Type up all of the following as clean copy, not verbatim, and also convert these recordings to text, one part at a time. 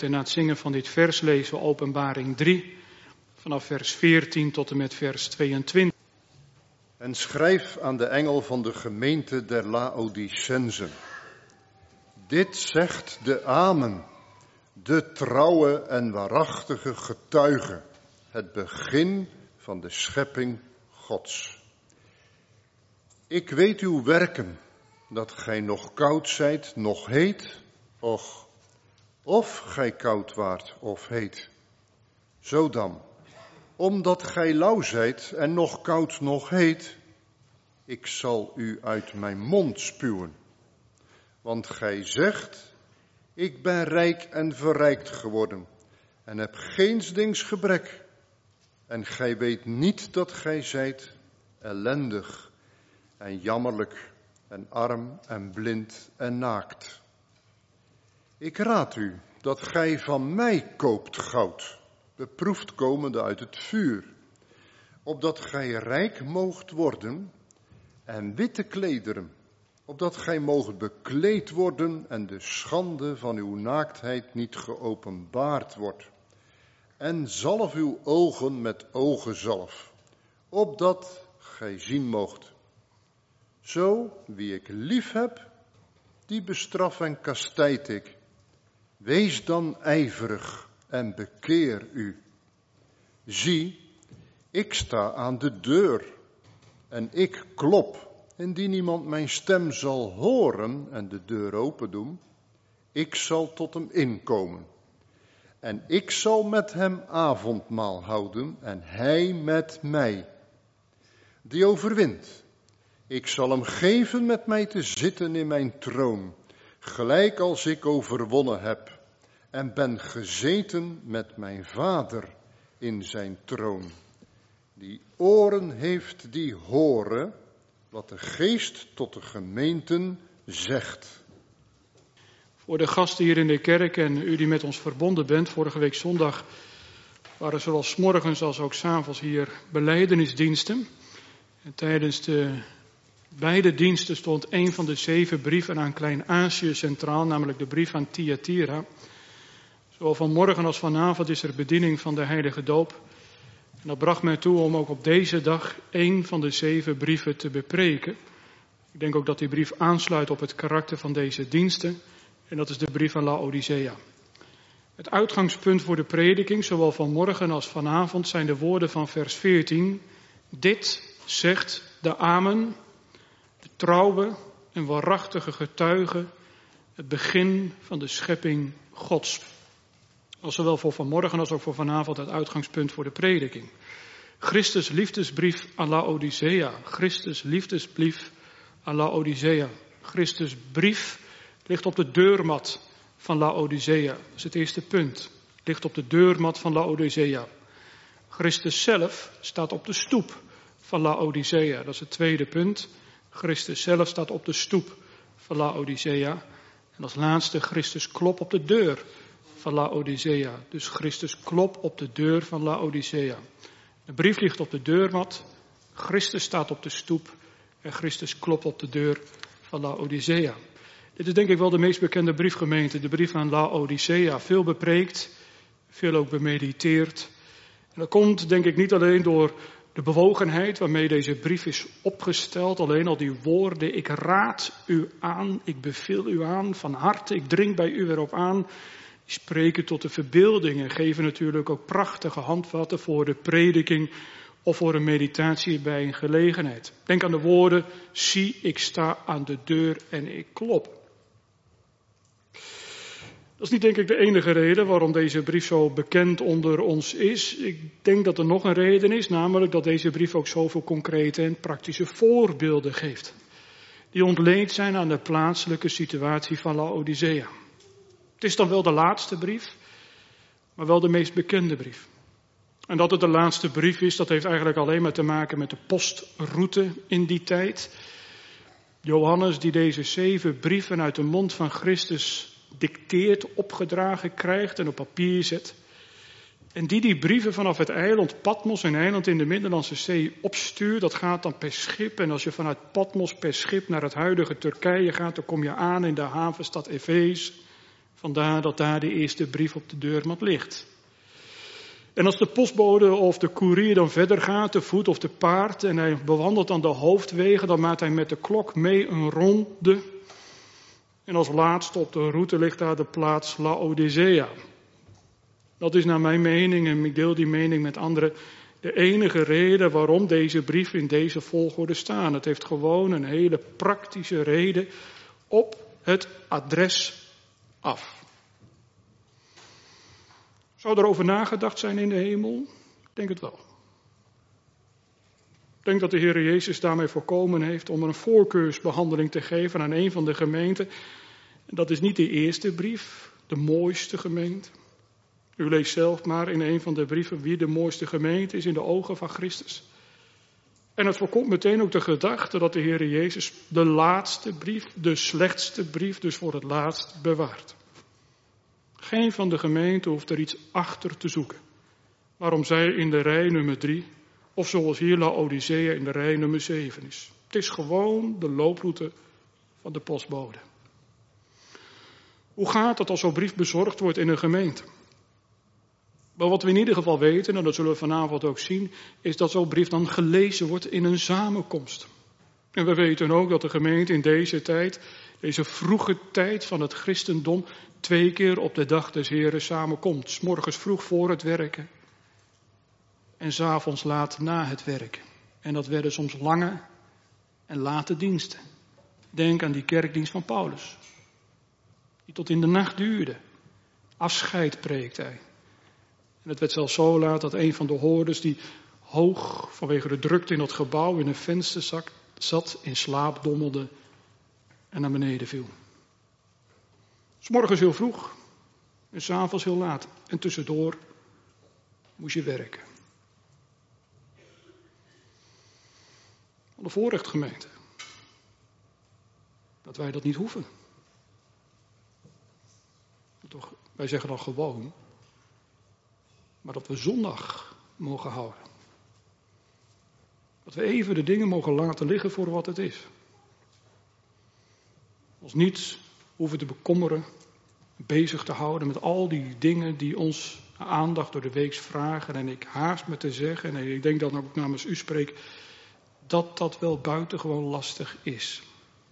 En na het zingen van dit vers lezen we Openbaring 3, vanaf vers 14 tot en met vers 22. En schrijf aan de engel van de gemeente der Laodicensen. Dit zegt de Amen, de trouwe en waarachtige getuige, het begin van de schepping Gods. Ik weet uw werken, dat gij nog koud zijt, nog heet, och, of gij koud waart of heet. Zo dan, omdat gij lauw zijt en nog koud nog heet, ik zal u uit mijn mond spuwen. Want gij zegt, ik ben rijk en verrijkt geworden en heb geensdings gebrek. En gij weet niet dat gij zijt ellendig en jammerlijk en arm en blind en naakt. Ik raad u dat gij van mij koopt goud, beproefd komende uit het vuur, opdat gij rijk moogt worden, en witte klederen, opdat gij moogt bekleed worden en de schande van uw naaktheid niet geopenbaard wordt. En zalf uw ogen met ogenzalf, opdat gij zien moogt. Zo, wie ik lief heb, die bestraf en kastijd ik. Wees dan ijverig en bekeer u. Zie, ik sta aan de deur en ik klop. Indien iemand mijn stem zal horen en de deur open doen, ik zal tot hem inkomen. En ik zal met hem avondmaal houden en hij met mij. Die overwint, ik zal hem geven met mij te zitten in mijn troon, gelijk als ik overwonnen heb en ben gezeten met mijn Vader in zijn troon. Die oren heeft, die horen wat de Geest tot de gemeenten zegt. Voor de gasten hier in de kerk en u die met ons verbonden bent, vorige week zondag waren zowel 's morgens als ook 's avonds hier belijdenisdiensten. En tijdens de beide diensten stond een van de 7 brieven aan Klein-Azië centraal, namelijk de brief aan Thyatira. Zowel vanmorgen als vanavond is er bediening van de heilige doop. En dat bracht mij toe om ook op deze dag 1 van de 7 brieven te bepreken. Ik denk ook dat die brief aansluit op het karakter van deze diensten. En dat is de brief aan Laodicea. Het uitgangspunt voor de prediking, zowel vanmorgen als vanavond, zijn de woorden van vers 14. Dit zegt de Amen, de trouwe en waarachtige getuige, het begin van de schepping Gods. Dat is zowel voor vanmorgen als ook voor vanavond het uitgangspunt voor de prediking. Christus liefdesbrief aan Laodicea. Christus liefdesbrief aan Laodicea. Christus brief ligt op de deurmat van Laodicea. Dat is het eerste punt. Ligt op de deurmat van Laodicea. Christus zelf staat op de stoep van Laodicea. Dat is het tweede punt. Christus zelf staat op de stoep van Laodicea. En als laatste, Christus klopt op de deur van Laodicea. Dus Christus klopt op de deur van Laodicea. De brief ligt op de deurmat. Christus staat op de stoep. En Christus klopt op de deur van Laodicea. Dit is denk ik wel de meest bekende briefgemeente, de brief aan Laodicea. Veel bepreekt, veel ook bemediteerd. En dat komt denk ik niet alleen door de bewogenheid waarmee deze brief is opgesteld. Alleen al die woorden, ik raad u aan, ik beveel u aan van harte, ik dring bij u erop aan. Die spreken tot de verbeelding en geven natuurlijk ook prachtige handvatten voor de prediking of voor een meditatie bij een gelegenheid. Denk aan de woorden, zie, ik sta aan de deur en ik klop. Dat is niet denk ik de enige reden waarom deze brief zo bekend onder ons is. Ik denk dat er nog een reden is, namelijk dat deze brief ook zoveel concrete en praktische voorbeelden geeft. Die ontleend zijn aan de plaatselijke situatie van Laodicea. Het is dan wel de laatste brief, maar wel de meest bekende brief. En dat het de laatste brief is, dat heeft eigenlijk alleen maar te maken met de postroute in die tijd. Johannes die deze 7 brieven uit de mond van Christus dicteert, opgedragen krijgt en op papier zet. En die brieven vanaf het eiland Patmos, een eiland in de Middellandse Zee, opstuurt. Dat gaat dan per schip. En als je vanuit Patmos per schip naar het huidige Turkije gaat, dan kom je aan in de havenstad Efeze. Vandaar dat daar de eerste brief op de deurmat ligt. En als de postbode of de koerier dan verder gaat, te voet of te paard, en hij bewandelt dan de hoofdwegen, dan maakt hij met de klok mee een ronde. En als laatste op de route ligt daar de plaats Laodicea. Dat is naar mijn mening, en ik deel die mening met anderen, de enige reden waarom deze brieven in deze volgorde staan. Het heeft gewoon een hele praktische reden op het adres af. Zou er over nagedacht zijn in de hemel? Ik denk het wel. Ik denk dat de Heer Jezus daarmee voorkomen heeft om een voorkeursbehandeling te geven aan een van de gemeenten. En dat is niet de eerste brief, de mooiste gemeente. U leest zelf maar in een van de brieven wie de mooiste gemeente is in de ogen van Christus. En het voorkomt meteen ook de gedachte dat de Heer Jezus de laatste brief, de slechtste brief, dus voor het laatst bewaart. Geen van de gemeenten hoeft er iets achter te zoeken. Waarom zij in de rij nummer 3, of zoals hier Laodicea in de rij nummer 7 is. Het is gewoon de looproute van de postbode. Hoe gaat het als zo'n brief bezorgd wordt in een gemeente? Maar wat we in ieder geval weten, en dat zullen we vanavond ook zien, is dat zo'n brief dan gelezen wordt in een samenkomst. En we weten ook dat de gemeente in deze tijd, deze vroege tijd van het christendom, 2 keer op de dag des Heren samenkomt. 's Morgens vroeg voor het werken en 's avonds laat na het werken. En dat werden soms lange en late diensten. Denk aan die kerkdienst van Paulus, die tot in de nacht duurde. Afscheid preekte hij. En het werd zelfs zo laat dat een van de hoorders die hoog vanwege de drukte in dat gebouw in een vensterzak zat, in slaap dommelde en naar beneden viel. 'S Morgens heel vroeg en 's avonds heel laat. En tussendoor moest je werken. Wat een voorrecht, gemeente. Dat wij dat niet hoeven. Toch, wij zeggen dan gewoon. Maar dat we zondag mogen houden. Dat we even de dingen mogen laten liggen voor wat het is. Ons niet hoeven te bekommeren, bezig te houden met al die dingen die ons aandacht door de week vragen. En ik haast me te zeggen, en ik denk dat ook namens u spreek, dat dat wel buitengewoon lastig is.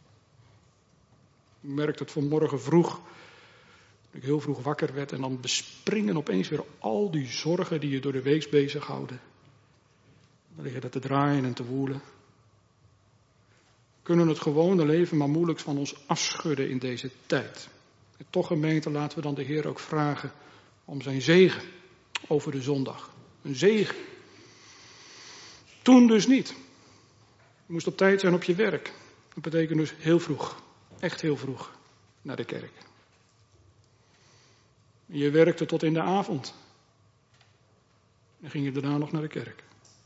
Ik merkte het vanmorgen vroeg, toen ik heel vroeg wakker werd, en dan bespringen opeens weer al die zorgen die je door de week bezighouden. Dan liggen er te draaien en te woelen. We kunnen het gewone leven maar moeilijk van ons afschudden in deze tijd. En toch, gemeente, laten we dan de Heer ook vragen om zijn zegen over de zondag. Een zegen. Toen dus niet. Je moest op tijd zijn op je werk. Dat betekent dus heel vroeg, echt heel vroeg, naar de kerk. Je werkte tot in de avond. Dan ging je daarna nog naar de kerk.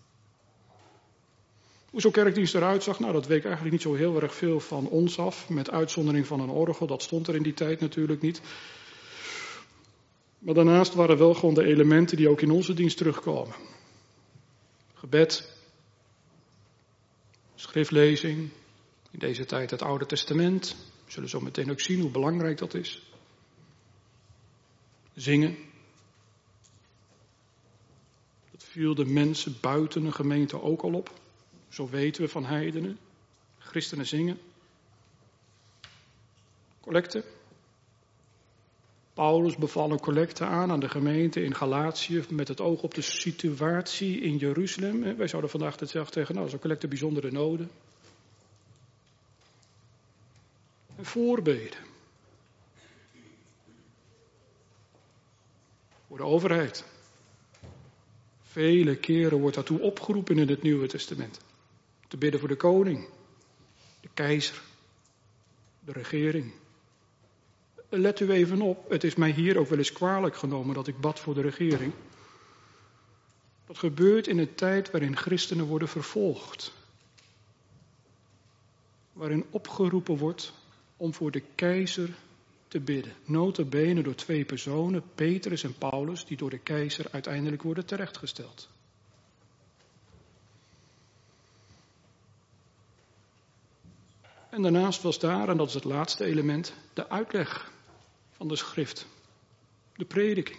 Hoe zo'n kerkdienst eruit zag, nou dat week eigenlijk niet zo heel erg veel van ons af. Met uitzondering van een orgel, dat stond er in die tijd natuurlijk niet. Maar daarnaast waren wel gewoon de elementen die ook in onze dienst terugkomen. Gebed, schriftlezing, in deze tijd het Oude Testament. We zullen zo meteen ook zien hoe belangrijk dat is. Zingen. Dat viel de mensen buiten een gemeente ook al op. Zo weten we van heidenen. Christenen zingen. Collecte. Paulus beval een collecte aan de gemeente in Galatië met het oog op de situatie in Jeruzalem. Wij zouden vandaag hetzelfde zeggen, nou, zo'n collecte bijzondere noden. En voorbeden. Voor de overheid. Vele keren wordt daartoe opgeroepen in het Nieuwe Testament. Te bidden voor de koning, de keizer, de regering. Let u even op, het is mij hier ook wel eens kwalijk genomen dat ik bad voor de regering. Dat gebeurt in een tijd waarin christenen worden vervolgd. Waarin opgeroepen wordt om voor de keizer te bidden. Nota bene door 2 personen, Petrus en Paulus, die door de keizer uiteindelijk worden terechtgesteld. En daarnaast was daar, en dat is het laatste element, de uitleg van de schrift. De prediking.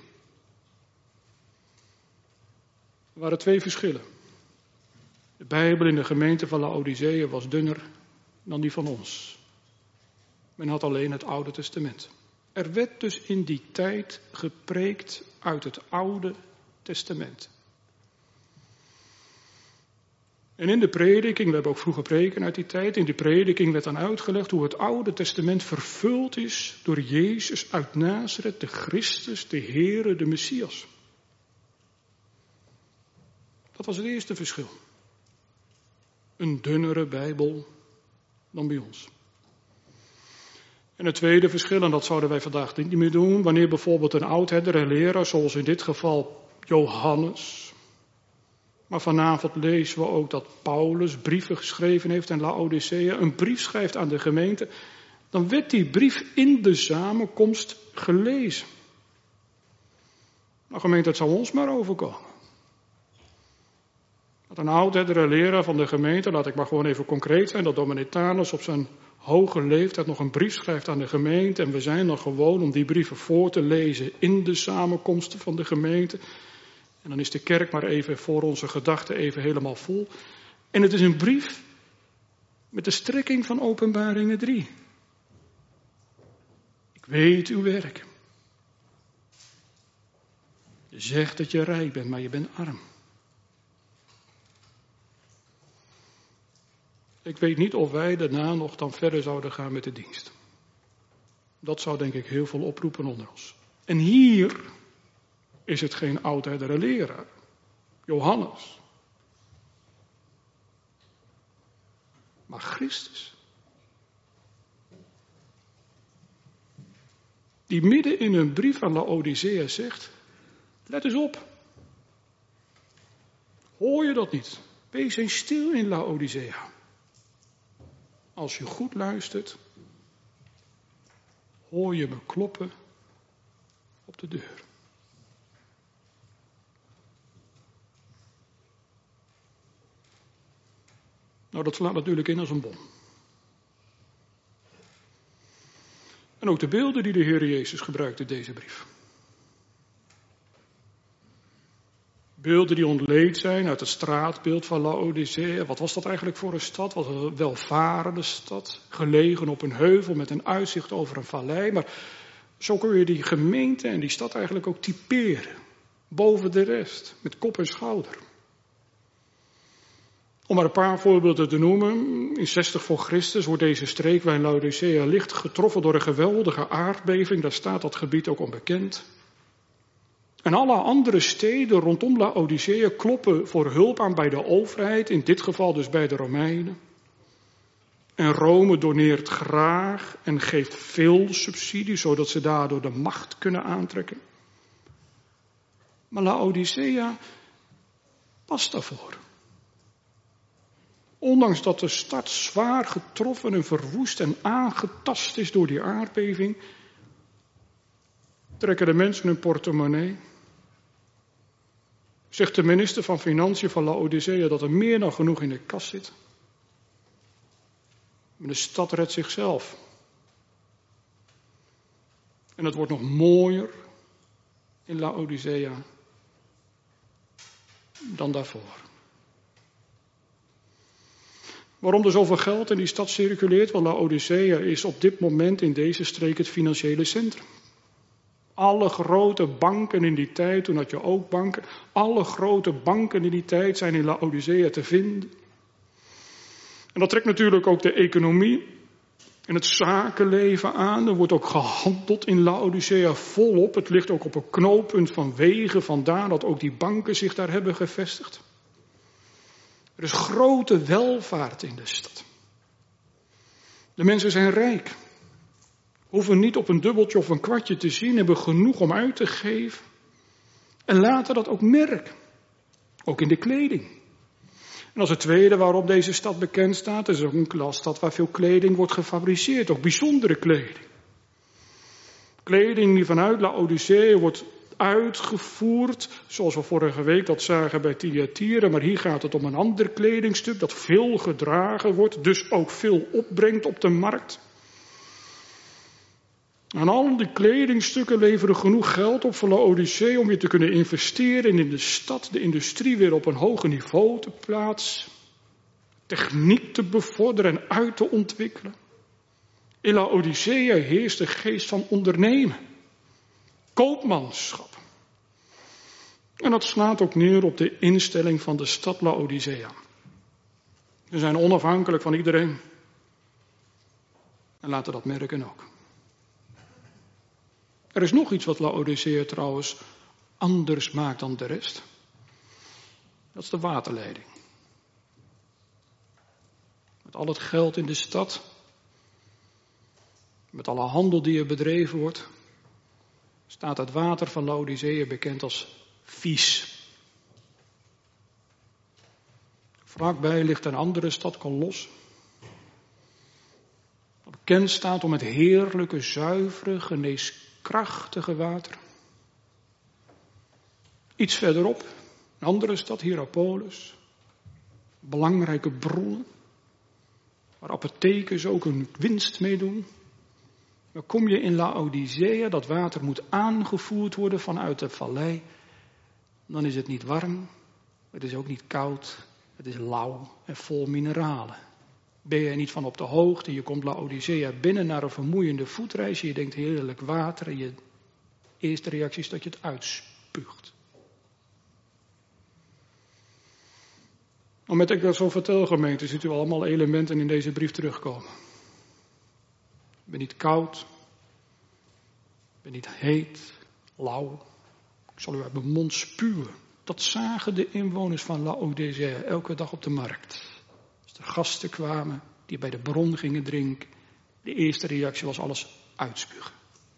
Er waren 2 verschillen. De Bijbel in de gemeente van Laodicea was dunner dan die van ons. Men had alleen het Oude Testament. Er werd dus in die tijd gepreekt uit het Oude Testament. En in de prediking, we hebben ook vroeger preken uit die tijd, in die prediking werd dan uitgelegd hoe het Oude Testament vervuld is door Jezus uit Nazareth, de Christus, de Heere, de Messias. Dat was het eerste verschil. Een dunnere Bijbel dan bij ons. En het tweede verschil, en dat zouden wij vandaag niet meer doen, wanneer bijvoorbeeld een oudherder en leraar, zoals in dit geval Johannes, maar vanavond lezen we ook dat Paulus brieven geschreven heeft aan Laodicea, een brief schrijft aan de gemeente, dan werd die brief in de samenkomst gelezen. Nou gemeente, het zou ons maar overkomen. Dat een oudherder en leraar van de gemeente, laat ik maar gewoon even concreet zijn, dat dominee Thanus op zijn hoge leeftijd nog een brief schrijft aan de gemeente en we zijn dan gewoon om die brieven voor te lezen in de samenkomsten van de gemeente. En dan is de kerk maar even voor onze gedachten even helemaal vol. En het is een brief met de strekking van Openbaringen 3. Ik weet uw werk. Je zegt dat je rijk bent, maar je bent arm. Ik weet niet of wij daarna nog dan verder zouden gaan met de dienst. Dat zou denk ik heel veel oproepen onder ons. En hier is het geen oudherder en leraar. Johannes. Maar Christus. Die midden in een brief aan Laodicea zegt, let eens op. Hoor je dat niet? Wees eens stil in Laodicea. Als je goed luistert, hoor je me kloppen op de deur. Nou, dat slaat natuurlijk in als een bom. En ook de beelden die de Heer Jezus gebruikt in deze brief. Beelden die ontleend zijn uit het straatbeeld van Laodicea. Wat was dat eigenlijk voor een stad? Wat een welvarende stad. Gelegen op een heuvel met een uitzicht over een vallei. Maar zo kun je die gemeente en die stad eigenlijk ook typeren. Boven de rest. Met kop en schouder. Om maar een paar voorbeelden te noemen. In 60 voor Christus wordt deze streek waar Laodicea ligt getroffen door een geweldige aardbeving. Daar staat dat gebied ook onbekend. En alle andere steden rondom Laodicea kloppen voor hulp aan bij de overheid, in dit geval dus bij de Romeinen. En Rome doneert graag en geeft veel subsidie, zodat ze daardoor de macht kunnen aantrekken. Maar Laodicea past daarvoor. Ondanks dat de stad zwaar getroffen en verwoest en aangetast is door die aardbeving, trekken de mensen hun portemonnee. Zegt de minister van Financiën van Laodicea dat er meer dan genoeg in de kas zit. Maar de stad redt zichzelf. En het wordt nog mooier in Laodicea dan daarvoor. Waarom er zoveel geld in die stad circuleert? Want Laodicea is op dit moment in deze streek het financiële centrum. Alle grote banken in die tijd, toen had je ook banken, alle grote banken in die tijd zijn in Laodicea te vinden. En dat trekt natuurlijk ook de economie en het zakenleven aan. Er wordt ook gehandeld in Laodicea volop. Het ligt ook op een knooppunt van wegen, vandaar dat ook die banken zich daar hebben gevestigd. Er is grote welvaart in de stad. De mensen zijn rijk. Hoeven niet op een dubbeltje of een kwartje te zien, hebben genoeg om uit te geven. En laten dat ook merken. Ook in de kleding. En als het tweede waarop deze stad bekend staat, is ook een stad waar veel kleding wordt gefabriceerd. Ook bijzondere kleding. Kleding die vanuit Laodicea wordt uitgevoerd, zoals we vorige week dat zagen bij Thyatira, maar hier gaat het om een ander kledingstuk dat veel gedragen wordt, dus ook veel opbrengt op de markt. En al die kledingstukken leveren genoeg geld op voor Laodicea om weer te kunnen investeren en in de stad, de industrie weer op een hoger niveau te plaatsen. Techniek te bevorderen en uit te ontwikkelen. In Laodicea heerst de geest van ondernemen. Koopmanschap. En dat slaat ook neer op de instelling van de stad Laodicea. Ze zijn onafhankelijk van iedereen. En laten dat merken ook. Er is nog iets wat Laodicea trouwens anders maakt dan de rest. Dat is de waterleiding. Met al het geld in de stad, met alle handel die er bedreven wordt, staat het water van Laodicea bekend als vies. Vlakbij ligt een andere stad, Kolos. Dat bekend staat om het heerlijke, zuivere, geneeskrachtige water. Iets verderop, een andere stad, Hierapolis. Belangrijke bronnen, waar apothekers ook hun winst mee doen. Maar kom je in Laodicea, dat water moet aangevoerd worden vanuit de vallei, dan is het niet warm, het is ook niet koud, het is lauw en vol mineralen. Ben je er niet van op de hoogte, je komt Laodicea binnen naar een vermoeiende voetreis, je denkt heerlijk water en je eerste reactie is dat je het uitspuugt. Nou, met ik dat zo vertel, gemeente, ziet u allemaal elementen in deze brief terugkomen. Ik ben niet koud, ik ben niet heet, lauw. Ik zal u uit mijn mond spuwen. Dat zagen de inwoners van Laodicea elke dag op de markt. Als er gasten kwamen die bij de bron gingen drinken, de eerste reactie was alles uitspugen.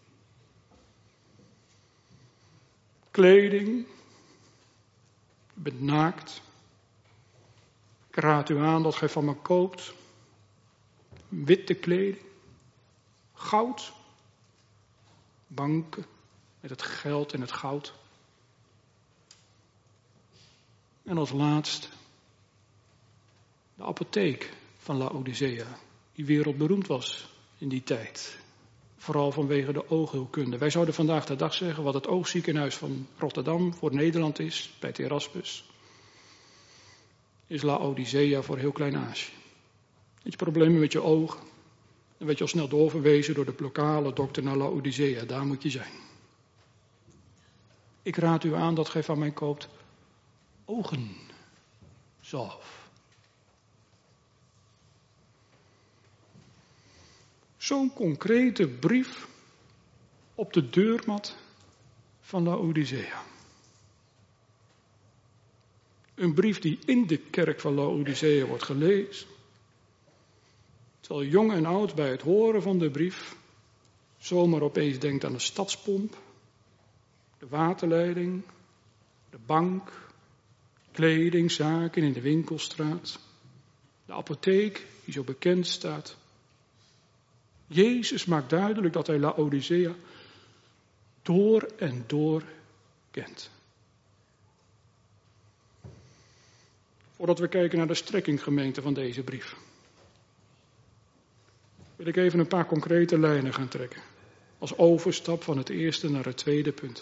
Kleding, u bent naakt. Ik raad u aan dat gij van me koopt. Witte kleding, goud, banken met het geld en het goud. En als laatst de apotheek van Laodicea, die wereldberoemd was in die tijd. Vooral vanwege de oogheelkunde. Wij zouden vandaag de dag zeggen wat het oogziekenhuis van Rotterdam voor Nederland is, bij het Erasmus, is Laodicea voor heel Klein-Azië. Heb je problemen met je ogen, dan werd je al snel doorverwezen door de lokale dokter naar Laodicea. Daar moet je zijn. Ik raad u aan dat gij van mij koopt ogenzalf. Zo'n concrete brief op de deurmat van Laodicea. Een brief die in de kerk van Laodicea wordt gelezen. Terwijl jong en oud bij het horen van de brief zomaar opeens denkt aan de stadspomp, de waterleiding, de bank, kledingzaken in de winkelstraat, de apotheek die zo bekend staat. Jezus maakt duidelijk dat hij Laodicea door en door kent. Voordat we kijken naar de strekking, gemeente, van deze brief, wil ik even een paar concrete lijnen gaan trekken. Als overstap van het eerste naar het tweede punt.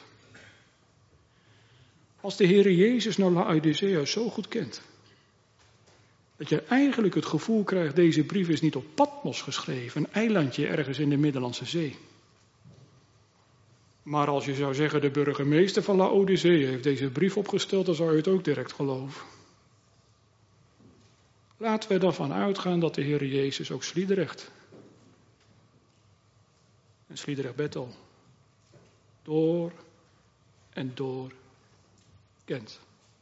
Als de Heere Jezus nou Laodicea zo goed kent, dat je eigenlijk het gevoel krijgt, deze brief is niet op Patmos geschreven, een eilandje ergens in de Middellandse Zee. Maar als je zou zeggen, de burgemeester van Laodicea heeft deze brief opgesteld, dan zou je het ook direct geloven. Laten we ervan uitgaan dat de Heere Jezus ook Sliedrecht en Sliedrecht-Bethel door en door kent.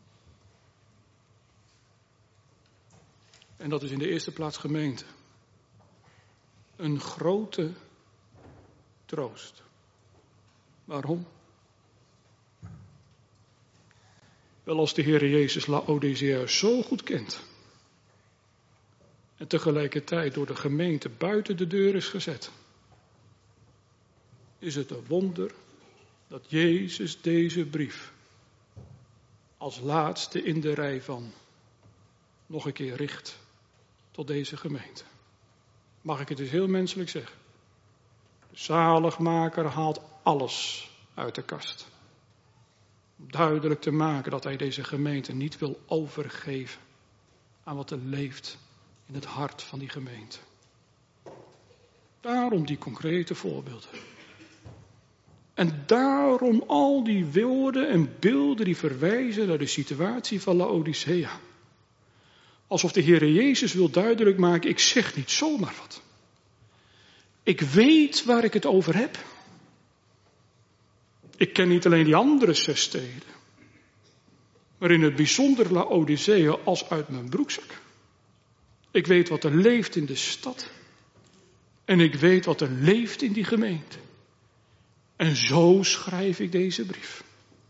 En dat is in de eerste plaats gemeente. Een grote troost. Waarom? Wel, als de Heere Jezus Laodicea zo goed kent en tegelijkertijd door de gemeente buiten de deur is gezet, is het een wonder dat Jezus deze brief als laatste in de rij van nog een keer richt tot deze gemeente. Mag ik het dus heel menselijk zeggen? De zaligmaker haalt alles uit de kast. Om duidelijk te maken dat hij deze gemeente niet wil overgeven aan wat er leeft in het hart van die gemeente. Daarom die concrete voorbeelden. En daarom al die woorden en beelden die verwijzen naar de situatie van Laodicea. Alsof de Heer Jezus wil duidelijk maken, ik zeg niet zomaar wat. Ik weet waar ik het over heb. Ik ken niet alleen die andere 6 steden, maar in het bijzonder Laodicea als uit mijn broekzak. Ik weet wat er leeft in de stad. En ik weet wat er leeft in die gemeente. En zo schrijf ik deze brief.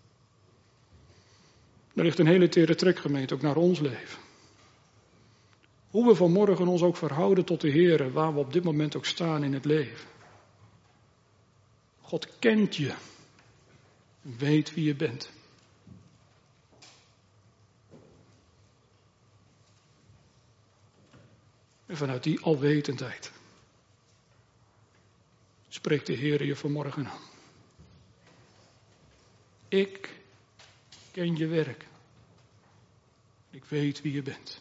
Er ligt een hele tere trekgemeente ook naar ons leven. Hoe we vanmorgen ons ook verhouden tot de Heer, waar we op dit moment ook staan in het leven. God kent je. Weet wie je bent. En vanuit die alwetendheid spreekt de Heer je vanmorgen aan. Ik ken je werk. Ik weet wie je bent.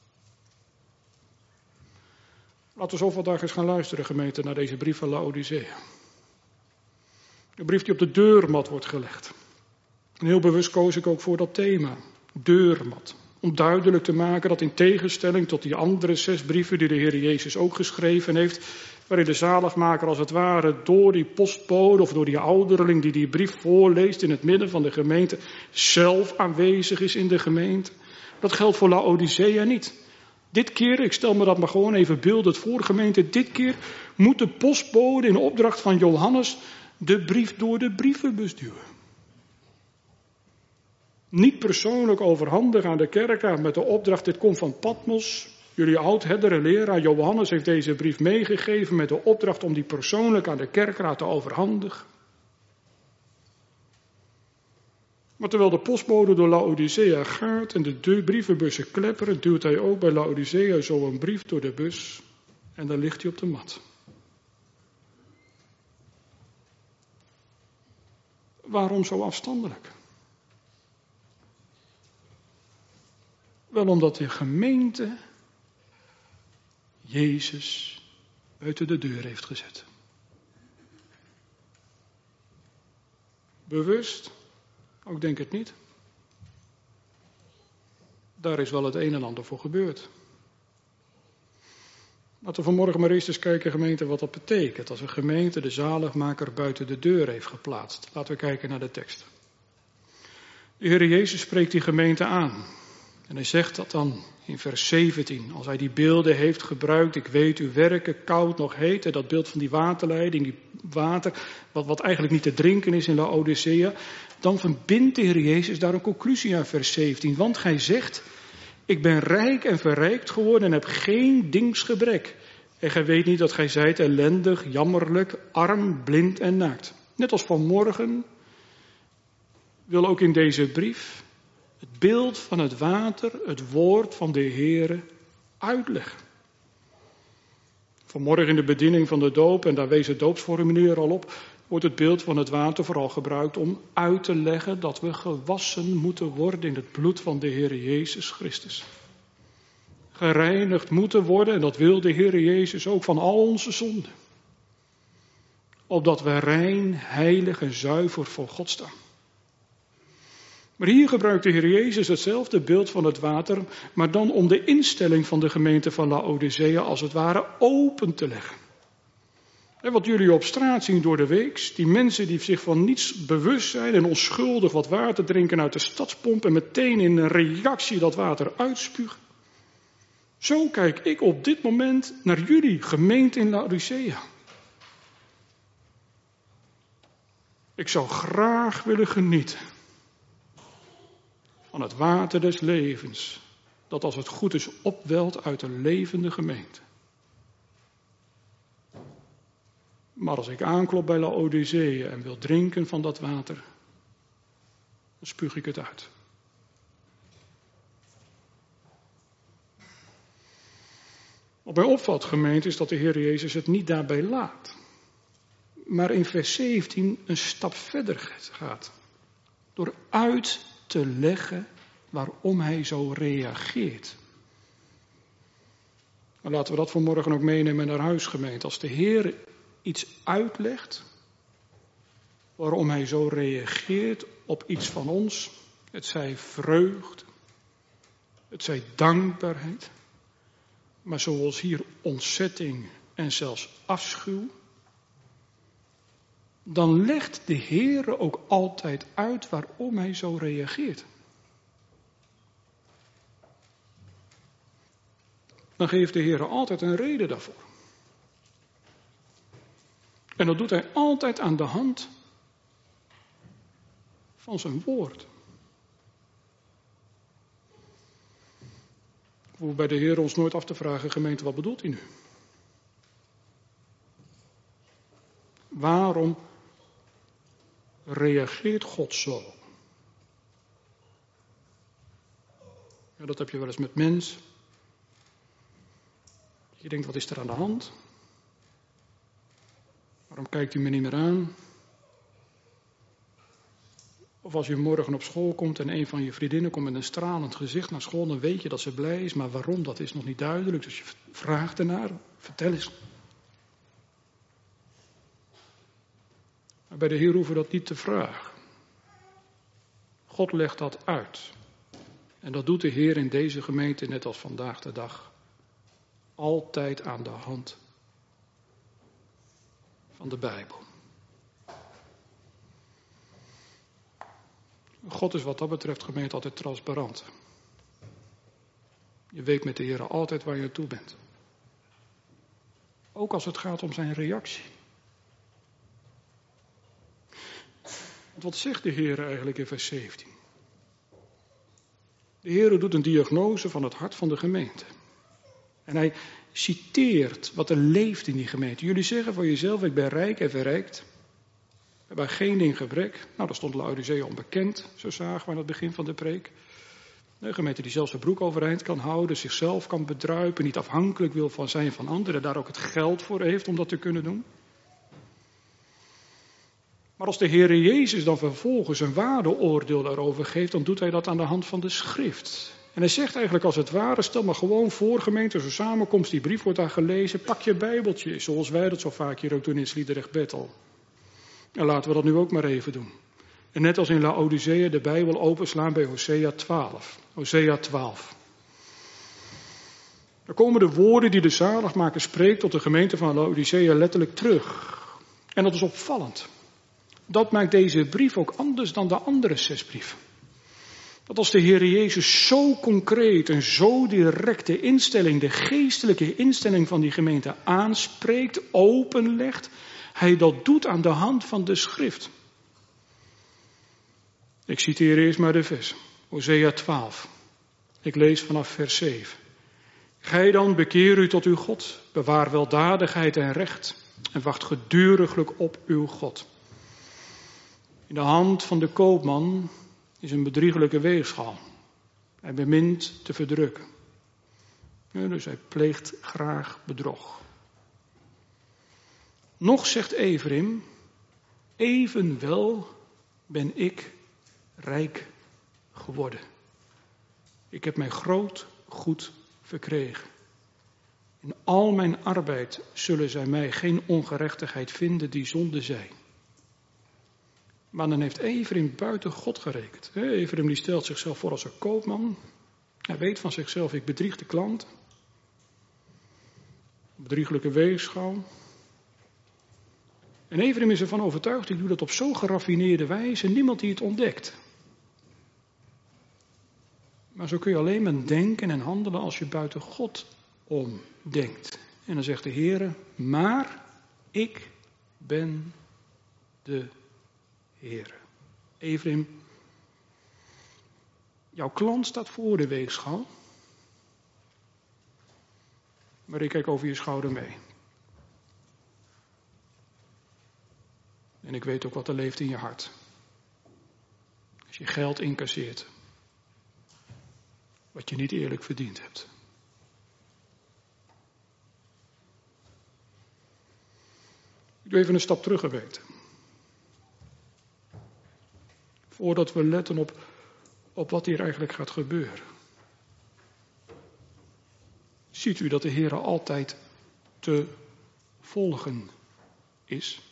Laten we zo vandaag eens gaan luisteren, gemeente, naar deze brief van Laodicea. Een brief die op de deurmat wordt gelegd. En heel bewust koos ik ook voor dat thema, deurmat. Om duidelijk te maken dat in tegenstelling tot die andere 6 brieven die de Heer Jezus ook geschreven heeft, waarin de zaligmaker als het ware door die postbode of door die ouderling die brief voorleest in het midden van de gemeente, zelf aanwezig is in de gemeente. Dat geldt voor Laodicea niet. Dit keer, ik stel me dat maar gewoon even beeldend voor, gemeente, dit keer moet de postbode in opdracht van Johannes de brief door de brievenbus duwen. Niet persoonlijk overhandigen aan de kerkraad met de opdracht, dit komt van Patmos. Jullie oudherder en leraar Johannes heeft deze brief meegegeven met de opdracht om die persoonlijk aan de kerkraad te overhandigen. Maar terwijl de postbode door Laodicea gaat en de brievenbussen klepperen, duwt hij ook bij Laodicea zo een brief door de bus en dan ligt hij op de mat. Waarom zo afstandelijk? Wel omdat de gemeente Jezus buiten de deur heeft gezet. Bewust? Ook denk het niet. Daar is wel het een en ander voor gebeurd. Laten we vanmorgen maar eerst eens kijken, gemeente, wat dat betekent als een gemeente de zaligmaker buiten de deur heeft geplaatst. Laten we kijken naar de tekst. De Heer Jezus spreekt die gemeente aan. En hij zegt dat dan in vers 17, als hij die beelden heeft gebruikt, ik weet uw werken, koud nog heet, en dat beeld van die waterleiding, die water, wat eigenlijk niet te drinken is in Laodicea, dan verbindt de Heer Jezus daar een conclusie aan vers 17. Want gij zegt, ik ben rijk en verrijkt geworden en heb geen dingsgebrek. En gij weet niet dat gij zijt ellendig, jammerlijk, arm, blind en naakt. Net als vanmorgen wil ook in deze brief het beeld van het water, het woord van de Heere uitleggen. Vanmorgen in de bediening van de doop, en daar wees het doopsformulier al op, wordt het beeld van het water vooral gebruikt om uit te leggen dat we gewassen moeten worden in het bloed van de Heere Jezus Christus. Gereinigd moeten worden, en dat wil de Heere Jezus ook, van al onze zonden. Opdat we rein, heilig en zuiver voor God staan. Maar hier gebruikt de Heer Jezus hetzelfde beeld van het water, maar dan om de instelling van de gemeente van Laodicea als het ware open te leggen. En wat jullie op straat zien door de week, die mensen die zich van niets bewust zijn en onschuldig wat water drinken uit de stadspomp en meteen in een reactie dat water uitspugen. Zo kijk ik op dit moment naar jullie gemeente in Laodicea. Ik zou graag willen genieten van het water des levens, dat als het goed is opwelt uit een levende gemeente. Maar als ik aanklop bij Laodicea en wil drinken van dat water, dan spuug ik het uit. Wat mij opvalt, gemeente, is dat de Heer Jezus het niet daarbij laat. maar in vers 17 een stap verder gaat. Door uit te leggen waarom hij zo reageert. Maar laten we dat vanmorgen ook meenemen naar huis, gemeente. Als de Heer iets uitlegt waarom hij zo reageert op iets van ons, het zij vreugde, het zij dankbaarheid, maar zoals hier ontzetting en zelfs afschuw, dan legt de Heer ook altijd uit waarom hij zo reageert. Dan geeft de Heer altijd een reden daarvoor. En dat doet hij altijd aan de hand van zijn woord. We hoeven bij de Heer ons nooit af te vragen, gemeente, wat bedoelt hij nu? Waarom reageert God zo? Ja, dat heb je wel eens met mens. Je denkt, wat is er aan de hand? Waarom kijkt u me niet meer aan? Of als je morgen op school komt en een van je vriendinnen komt met een stralend gezicht naar school, dan weet je dat ze blij is, maar waarom, dat is nog niet duidelijk. Dus je vraagt ernaar, vertel eens. Maar bij de Heer hoeven we dat niet te vragen. God legt dat uit. En dat doet de Heer in deze gemeente, net als vandaag de dag. Altijd aan de hand van de Bijbel. God is wat dat betreft, gemeente, altijd transparant. Je weet met de Heer altijd waar je aan toe bent. Ook als het gaat om zijn reactie. Want wat zegt de Heer eigenlijk in vers 17? De Heer doet een diagnose van het hart van de gemeente. En hij citeert wat er leeft in die gemeente. Jullie zeggen voor jezelf, ik ben rijk en verrijkt. We hebben geen ding gebrek. Nou, daar stond Laodicea onbekend, zo zagen we aan het begin van de preek. Een gemeente die zelfs de broek overeind kan houden, zichzelf kan bedruipen, niet afhankelijk wil van zijn van anderen, daar ook het geld voor heeft om dat te kunnen doen. Maar als de Heere Jezus dan vervolgens een waardeoordeel daarover geeft, dan doet hij dat aan de hand van de schrift. En hij zegt eigenlijk als het ware, stel maar gewoon voor, gemeente, zo'n samenkomst, die brief wordt daar gelezen, pak je bijbeltje, zoals wij dat zo vaak hier ook doen in Sliedrecht Bethel. En laten we dat nu ook maar even doen. En net als in Laodicea de Bijbel openslaan bij Hosea 12. Hosea 12. Daar komen de woorden die de zaligmaker spreekt tot de gemeente van Laodicea letterlijk terug. En dat is opvallend. Dat maakt deze brief ook anders dan de andere 6 brieven. Dat als de Heer Jezus zo concreet en zo direct de instelling, de geestelijke instelling van die gemeente aanspreekt, openlegt, hij dat doet aan de hand van de schrift. Ik citeer eerst maar de vers. Hosea 12. Ik lees vanaf vers 7. Gij dan bekeer u tot uw God, bewaar weldadigheid en recht en wacht geduriglijk op uw God. In de hand van de koopman is een bedriegelijke weegschaal. Hij bemint te verdrukken. Ja, dus hij pleegt graag bedrog. Nog zegt Efraïm, evenwel ben ik rijk geworden. Ik heb mijn groot goed verkregen. In al mijn arbeid zullen zij mij geen ongerechtigheid vinden die zonde zij. Maar dan heeft Efraïm buiten God gerekend. Efraïm die stelt zichzelf voor als een koopman. Hij weet van zichzelf, ik bedrieg de klant. Bedrieglijke weegschaal. En Efraïm is ervan overtuigd, ik doe dat op zo'n geraffineerde wijze, niemand die het ontdekt. Maar zo kun je alleen maar denken en handelen als je buiten God omdenkt. En dan zegt de Heere, maar ik ben de Heere. Efraïm, jouw klant staat voor de weegschaal. Maar ik kijk over je schouder mee. En ik weet ook wat er leeft in je hart. Als je geld incasseert. Wat je niet eerlijk verdiend hebt. Ik doe even een stap terug, gemeente. Voordat we letten op wat hier eigenlijk gaat gebeuren. Ziet u dat de Heer altijd te volgen is?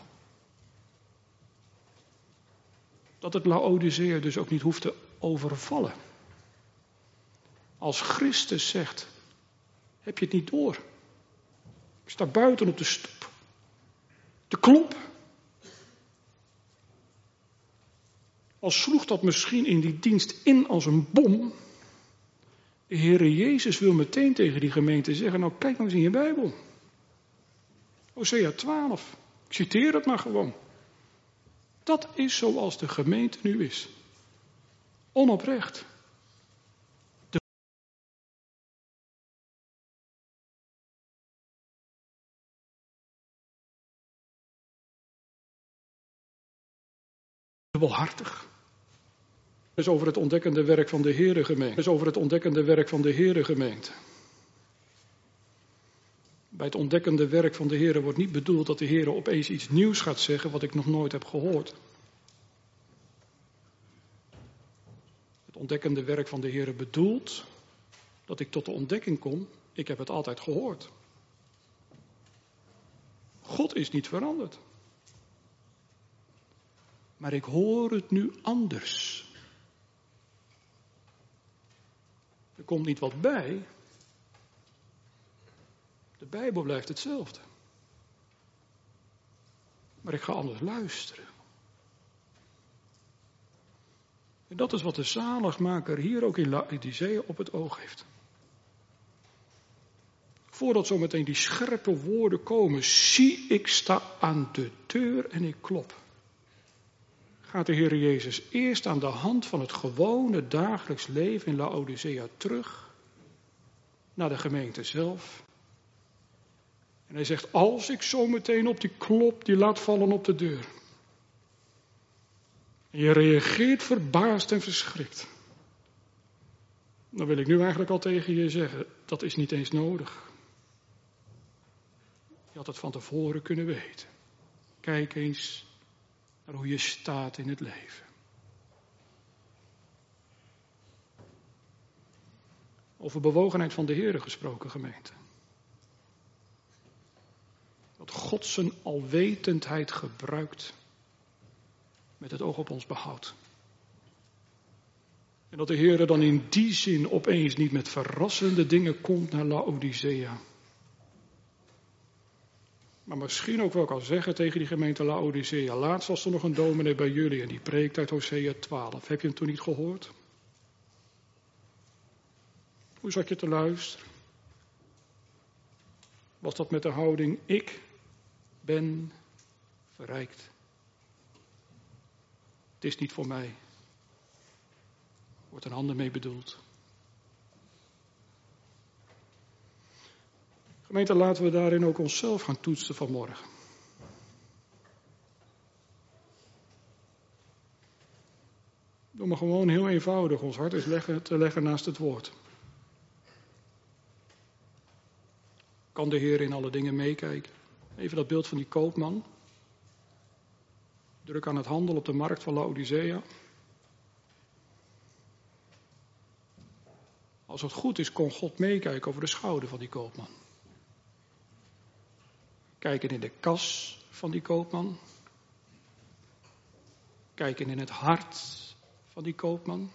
Dat het Laodicea dus ook niet hoeft te overvallen. Als Christus zegt, heb je het niet door? Ik sta buiten op de stoep. De klop. Al sloeg dat misschien in die dienst in als een bom. De Heere Jezus wil meteen tegen die gemeente zeggen, nou kijk maar eens in je Bijbel. Hosea 12. Ik citeer het maar gewoon. Dat is zoals de gemeente nu is. Onoprecht. Dubbelhartig. Het is over het ontdekkende werk van de Heere gemeente. Het is over het ontdekkende werk van de Heere gemeente. Bij het ontdekkende werk van de Heere wordt niet bedoeld dat de Heere opeens iets nieuws gaat zeggen wat ik nog nooit heb gehoord. Het ontdekkende werk van de Heere bedoelt dat ik tot de ontdekking kom, ik heb het altijd gehoord. God is niet veranderd. Maar ik hoor het nu anders. Er komt niet wat bij. De Bijbel blijft hetzelfde. Maar ik ga anders luisteren. En dat is wat de zaligmaker hier ook in Laodicea op het oog heeft. Voordat zometeen die scherpe woorden komen, zie ik sta aan de deur en ik klop. Gaat de Heer Jezus eerst aan de hand van het gewone dagelijks leven in Laodicea terug naar de gemeente zelf. En hij zegt, als ik zo meteen op die klop die laat vallen op de deur. En je reageert verbaasd en verschrikt. Dan wil ik nu eigenlijk al tegen je zeggen, dat is niet eens nodig. Je had het van tevoren kunnen weten. Kijk eens naar hoe je staat in het leven. Over bewogenheid van de Heere gesproken, gemeente. Dat God zijn alwetendheid gebruikt met het oog op ons behoud. En dat de Heere dan in die zin opeens niet met verrassende dingen komt naar Laodicea. Maar misschien ook wel kan zeggen tegen die gemeente Laodicea. Laatst was er nog een dominee bij jullie en die preekt uit Hosea 12. Heb je hem toen niet gehoord? Hoe zat je te luisteren? Was dat met de houding, ik ben verrijkt. Het is niet voor mij. Wordt een ander mee bedoeld. Gemeente, laten we daarin ook onszelf gaan toetsen vanmorgen. Door maar gewoon heel eenvoudig ons hart eens te leggen naast het woord. Kan de Heer in alle dingen meekijken? Even dat beeld van die koopman. Druk aan het handel op de markt van Laodicea. Als het goed is, kon God meekijken over de schouder van die koopman. Kijken in de kas van die koopman. Kijken in het hart van die koopman.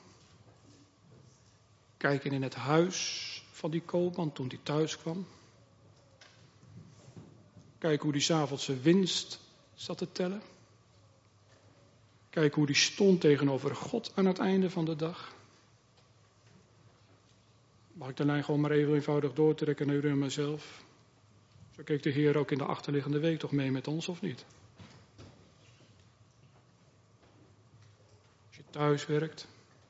Kijken in het huis van die koopman toen hij thuis kwam. Kijken hoe die 's avonds zijn winst zat te tellen. Kijken hoe die stond tegenover God aan het einde van de dag. Mag ik de lijn gewoon maar even eenvoudig doortrekken naar u en mezelf? Zo keek de Heer ook in de achterliggende week toch mee met ons, of niet? Als je thuis werkt.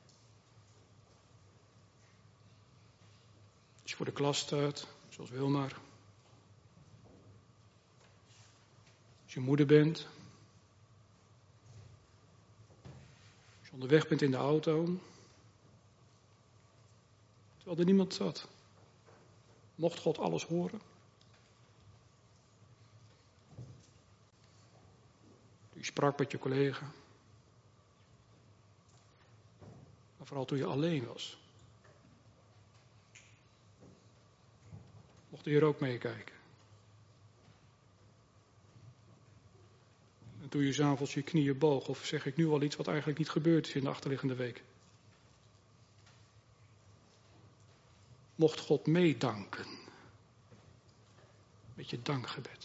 Als je voor de klas staat, zoals Wilmar. Als je moeder bent. Als je onderweg bent in de auto. Terwijl er niemand zat. Mocht God alles horen? Je sprak met je collega. Maar vooral toen je alleen was. Mocht de Heer ook meekijken. En toen je 's avonds je knieën boog, of zeg ik nu al iets wat eigenlijk niet gebeurd is in de achterliggende week. Mocht God meedanken. Met je dankgebed.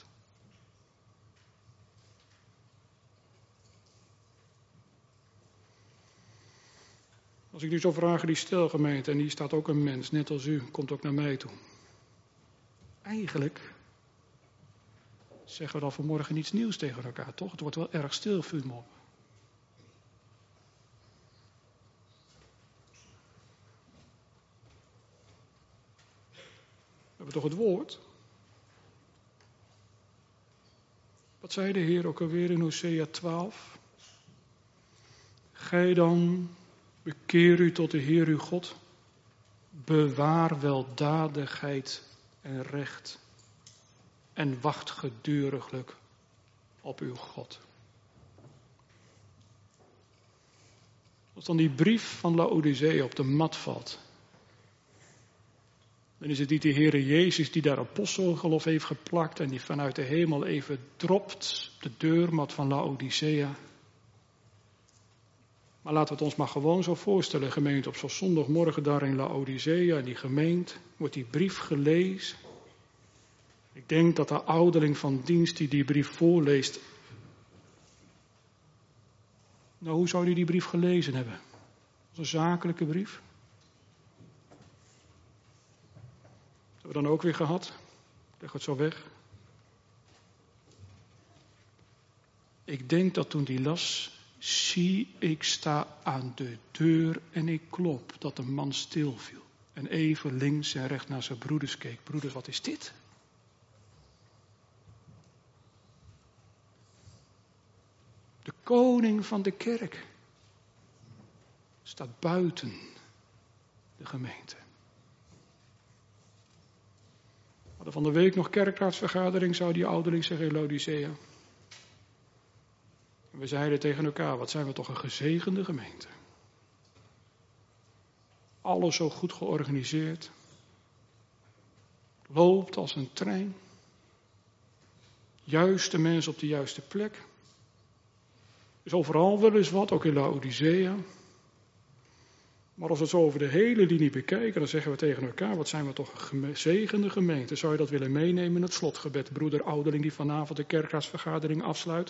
Als ik nu zo vragen die stel, gemeente, en hier staat ook een mens, net als u, komt ook naar mij toe. Eigenlijk zeggen we dan vanmorgen iets nieuws tegen elkaar, toch? Het wordt wel erg stil, Fumon. We hebben toch het woord? Wat zei de Heer ook alweer in Hosea 12? Gij dan, bekeer u tot de Heer uw God. Bewaar weldadigheid en recht. En wacht geduriglijk op uw God. Als dan die brief van Laodicea op de mat valt. Dan is het niet de Heere Jezus die daar apostelgeloof heeft geplakt. En die vanuit de hemel even dropt op de deurmat van Laodicea. Maar laten we het ons maar gewoon zo voorstellen, gemeente, op zo'n zondagmorgen daar in Laodicea, in die gemeente, wordt die brief gelezen. Ik denk dat de ouderling van dienst die brief voorleest, nou, hoe zou hij die brief gelezen hebben? Als een zakelijke brief? Dat hebben we dan ook weer gehad. Ik leg het zo weg. Ik denk dat toen die las, zie, ik sta aan de deur en ik klop, dat de man stilviel. En even links en rechts naar zijn broeders keek. Broeders, wat is dit? De koning van de kerk staat buiten de gemeente. We hadden van de week nog kerkraadsvergadering, zou die ouderling zeggen in Laodicea. En we zeiden tegen elkaar, wat zijn we toch een gezegende gemeente. Alles zo goed georganiseerd. Loopt als een trein. Juiste mensen op de juiste plek. Is overal wel eens wat, ook in Laodicea. Maar als we het zo over de hele linie bekijken, dan zeggen we tegen elkaar, wat zijn we toch een gezegende gemeente. Zou je dat willen meenemen in het slotgebed, broeder ouderling die vanavond de kerkraadsvergadering afsluit?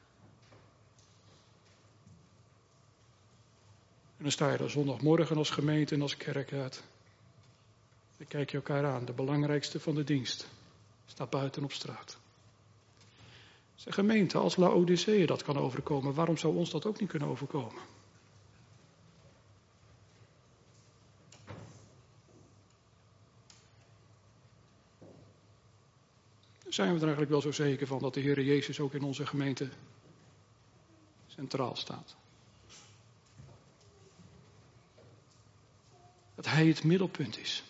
En dan sta je er zondagmorgen als gemeente en als kerkraad. Dan kijk je elkaar aan, de belangrijkste van de dienst staat buiten op straat. Zeg gemeente, als Laodicea dat kan overkomen, waarom zou ons dat ook niet kunnen overkomen? Zijn we er eigenlijk wel zo zeker van dat de Heere Jezus ook in onze gemeente centraal staat? Dat Hij het middelpunt is.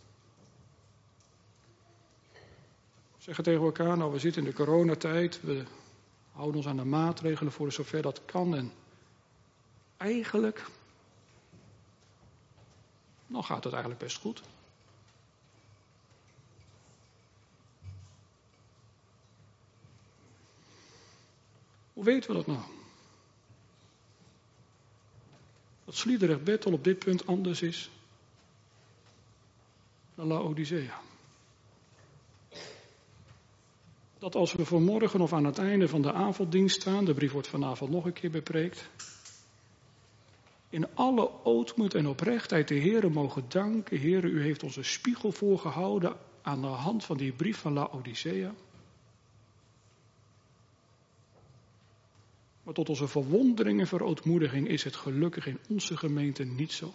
We zeggen tegen elkaar, nou we zitten in de coronatijd, we houden ons aan de maatregelen voor zover dat kan. En eigenlijk, nou gaat het eigenlijk best goed. Hoe weten we dat nou? Dat Sliedrecht Bethel op dit punt anders is dan Laodicea. Dat als we vanmorgen of aan het einde van de avonddienst staan, de brief wordt vanavond nog een keer bepreekt, in alle ootmoed en oprechtheid de Heere mogen danken. Heere, u heeft ons een spiegel voorgehouden aan de hand van die brief van Laodicea. Maar tot onze verwondering en verootmoediging is het gelukkig in onze gemeente niet zo.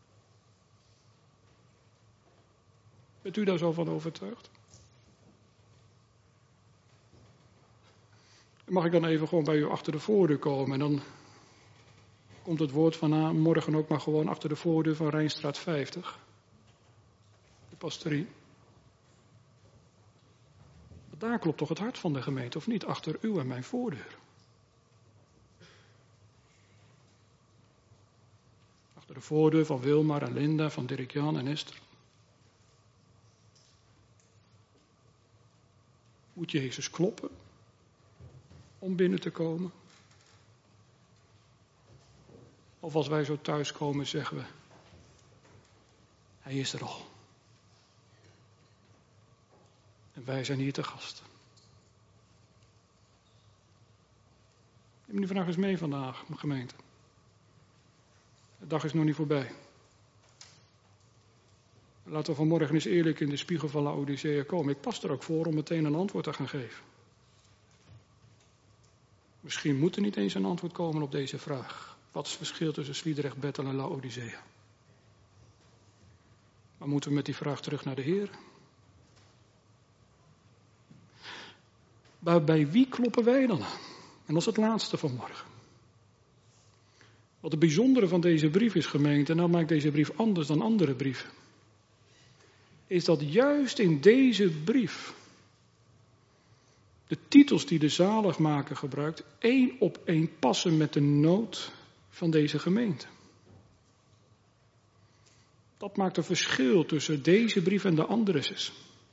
Bent u daar zo van overtuigd? Mag ik dan even gewoon bij u achter de voordeur komen en dan komt het woord van morgen ook maar gewoon achter de voordeur van Rijnstraat 50. De pastorie. Daar klopt toch het hart van de gemeente, of niet? Achter uw en mijn voordeur. De voordeur van Wilmar en Linda, van Dirk-Jan en Esther. Moet Jezus kloppen om binnen te komen? Of als wij zo thuiskomen zeggen we, hij is er al. En wij zijn hier te gast. Neem die vraag eens mee vandaag, mijn gemeente. De dag is nog niet voorbij. Laten we vanmorgen eens eerlijk in de spiegel van Laodicea komen. Ik pas er ook voor om meteen een antwoord te gaan geven. Misschien moet er niet eens een antwoord komen op deze vraag. Wat is het verschil tussen Sliedrecht, Bethel en Laodicea? Maar moeten we met die vraag terug naar de Heer? Maar bij wie kloppen wij dan aan? En dat is het laatste van morgen. Wat het bijzondere van deze brief is, gemeente, en nou maakt deze brief anders dan andere brieven, is dat juist in deze brief de titels die de zaligmaker gebruikt, 1 op 1 passen met de nood van deze gemeente. Dat maakt een verschil tussen deze brief en de andere 6.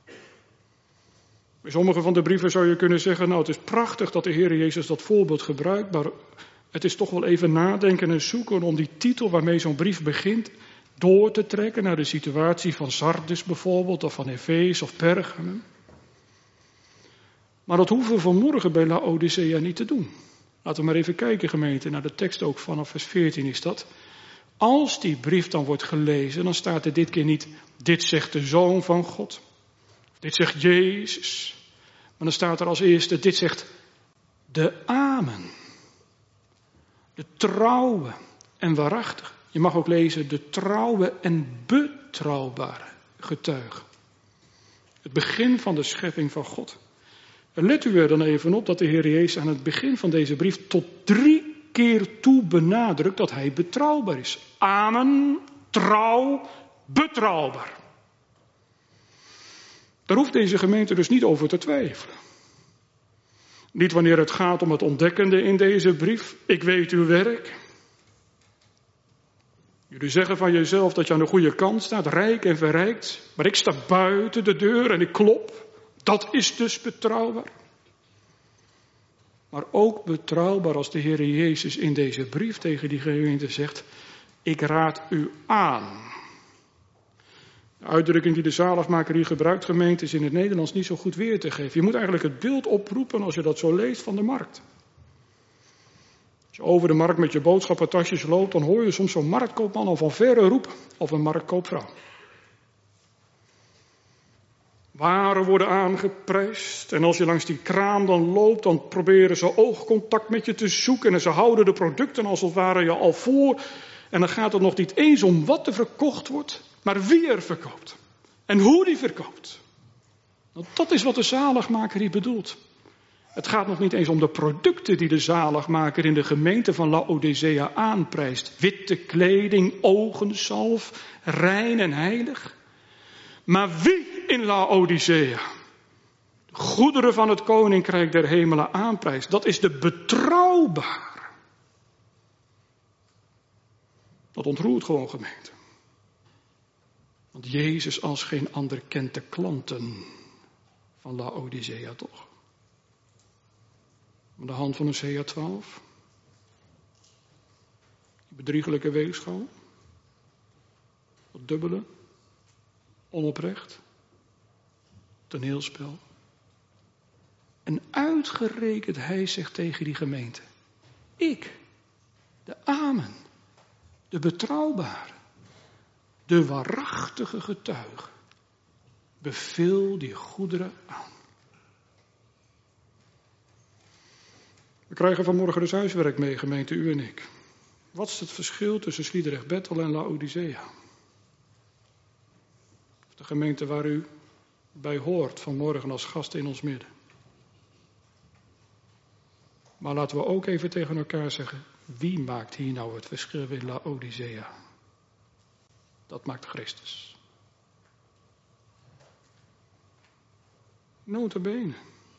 Bij sommige van de brieven zou je kunnen zeggen, nou het is prachtig dat de Heer Jezus dat voorbeeld gebruikt, maar het is toch wel even nadenken en zoeken om die titel waarmee zo'n brief begint door te trekken naar de situatie van Sardis bijvoorbeeld, of van Efeze of Pergamum. Maar dat hoeven we vanmorgen bij Laodicea niet te doen. Laten we maar even kijken, gemeente, naar de tekst ook vanaf vers 14 is dat. Als die brief dan wordt gelezen, dan staat er dit keer niet, dit zegt de Zoon van God. Dit zegt Jezus. Maar dan staat er als eerste, dit zegt de Amen. De trouwe en waarachtige. Je mag ook lezen, de trouwe en betrouwbare getuige. Het begin van de schepping van God. En let u er dan even op dat de Heer Jezus aan het begin van deze brief tot 3 keer toe benadrukt dat hij betrouwbaar is. Amen, trouw, betrouwbaar. Daar hoeft deze gemeente dus niet over te twijfelen. Niet wanneer het gaat om het ontdekkende in deze brief. Ik weet uw werk. Jullie zeggen van jezelf dat je aan de goede kant staat, rijk en verrijkt. Maar ik sta buiten de deur en ik klop. Dat is dus betrouwbaar. Maar ook betrouwbaar als de Heer Jezus in deze brief tegen die gemeente zegt, ik raad u aan. De uitdrukking die de zaligmaker hier gebruikt, gemeente, is in het Nederlands niet zo goed weer te geven. Je moet eigenlijk het beeld oproepen als je dat zo leest van de markt. Als je over de markt met je boodschappentasjes loopt, dan hoor je soms zo'n marktkoopman al van verre roepen, of een marktkoopvrouw. Waren worden aangeprijsd en als je langs die kraam dan loopt, dan proberen ze oogcontact met je te zoeken en ze houden de producten als het ware je al voor. En dan gaat het nog niet eens om wat er verkocht wordt, maar wie er verkoopt en hoe die verkoopt. Want dat is wat de zaligmaker hier bedoelt. Het gaat nog niet eens om de producten die de zaligmaker in de gemeente van Laodicea aanprijst. Witte kleding, ogenzalf, rein en heilig. Maar wie in Laodicea de goederen van het koninkrijk der hemelen aanprijst, dat is de betrouwbaar. Dat ontroert gewoon, gemeente. Want Jezus als geen ander kent de klanten van Laodicea toch? Aan de hand van Hosea 12. Die bedriegelijke weegschaal. Dat dubbele. Onoprecht. Toneelspel. En uitgerekend hij zegt tegen die gemeente. Ik, de Amen, de betrouwbare, de waarachtige getuige, beveel die goederen aan. We krijgen vanmorgen dus huiswerk mee, gemeente, u en ik. Wat is het verschil tussen Sliedrecht, Bethel en Laodicea? De gemeente waar u bij hoort vanmorgen als gast in ons midden. Maar laten we ook even tegen elkaar zeggen, wie maakt hier nou het verschil in Laodicea? Dat maakt Christus. Nota bene.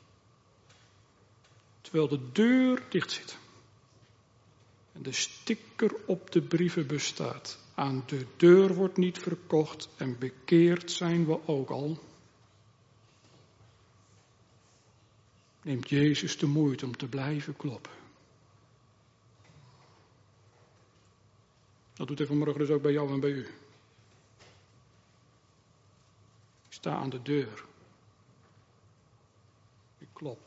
Terwijl de deur dicht zit. En de sticker op de brieven bestaat. aan de deur wordt niet verkocht en bekeerd zijn we ook al. Neemt Jezus de moeite om te blijven kloppen. Dat doet hij vanmorgen dus ook bij jou en bij u. Ik sta aan de deur. Ik klop.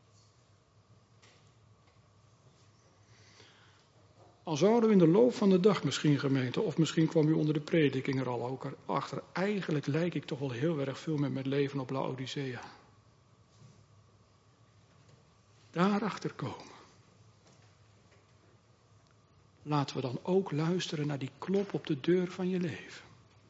Al zouden we in de loop van de dag misschien, gemeente, of misschien kwam u onder de prediking er al ook achter. Eigenlijk lijk ik toch wel heel erg veel met mijn leven op Laodicea. Daarachter komen. Laten we dan ook luisteren naar die klop op de deur van je leven.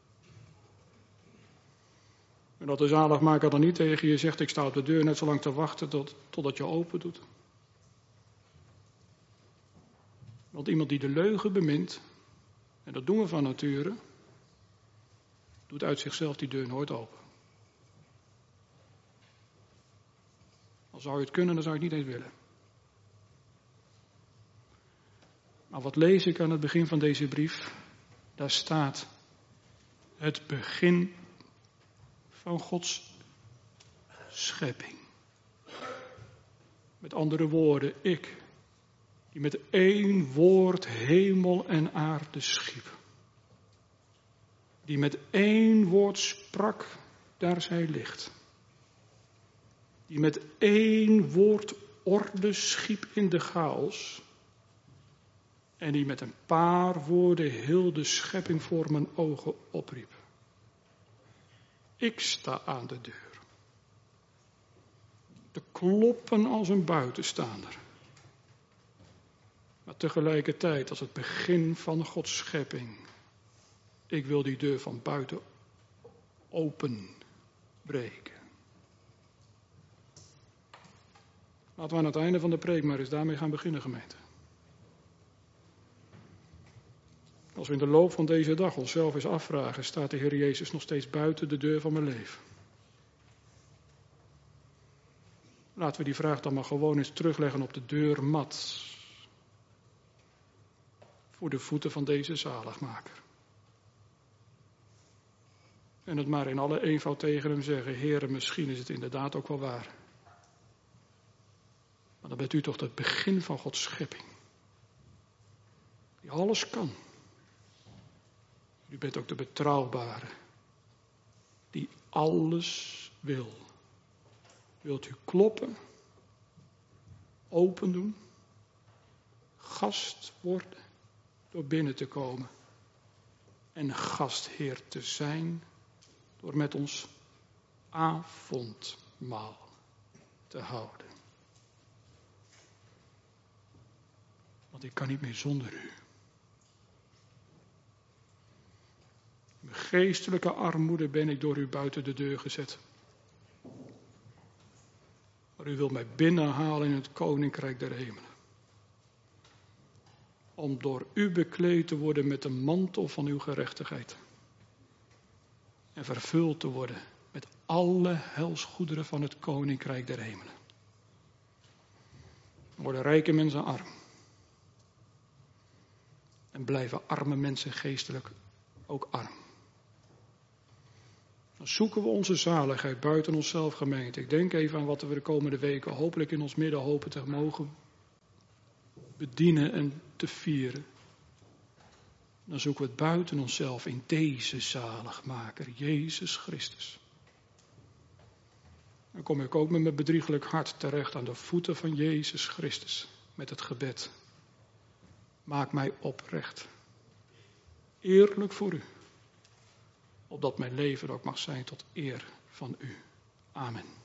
En dat de zaligmaker dan niet tegen je zegt, ik sta op de deur net zo lang te wachten totdat je open doet. Want iemand die de leugen bemint, en dat doen we van nature, doet uit zichzelf die deur nooit open. Al zou je het kunnen, dan zou je het niet eens willen. Maar wat lees ik aan het begin van deze brief? Daar staat het begin van Gods schepping. Met andere woorden, ik, die met één woord hemel en aarde schiep. Die met één woord sprak, daar zij ligt. Die met één woord orde schiep in de chaos. En die met een paar woorden heel de schepping voor mijn ogen opriep. Ik sta aan de deur. Te kloppen als een buitenstaander. Maar tegelijkertijd als het begin van Gods schepping. Ik wil die deur van buiten openbreken. Laten we aan het einde van de preek maar eens daarmee gaan beginnen, gemeente. Als we in de loop van deze dag onszelf eens afvragen, staat de Heer Jezus nog steeds buiten de deur van mijn leven? Laten we die vraag dan maar gewoon eens terugleggen op de deurmat. Voor de voeten van deze zaligmaker. En het maar in alle eenvoud tegen hem zeggen, Heere, misschien is het inderdaad ook wel waar. Maar dan bent u toch het begin van Gods schepping. Die alles kan. U bent ook de betrouwbare. Die alles wil. Wilt u kloppen? Open doen? Gast worden? Door binnen te komen. En gastheer te zijn. Door met ons avondmaal te houden. Want ik kan niet meer zonder u. In mijn geestelijke armoede ben ik door u buiten de deur gezet. Maar u wilt mij binnenhalen in het koninkrijk der hemelen. Om door u bekleed te worden met de mantel van uw gerechtigheid. En vervuld te worden met alle helsgoederen van het koninkrijk der hemelen. Dan worden rijke mensen arm. En blijven arme mensen geestelijk ook arm. Dan zoeken we onze zaligheid buiten onszelf, gemeente. Ik denk even aan wat we de komende weken hopelijk in ons midden hopen te mogen bedienen en te vieren. Dan zoeken we het buiten onszelf in deze zaligmaker, Jezus Christus. Dan kom ik ook met mijn bedriegelijk hart terecht aan de voeten van Jezus Christus. Met het gebed. Maak mij oprecht. Eerlijk voor u. Opdat mijn leven ook mag zijn tot eer van u. Amen.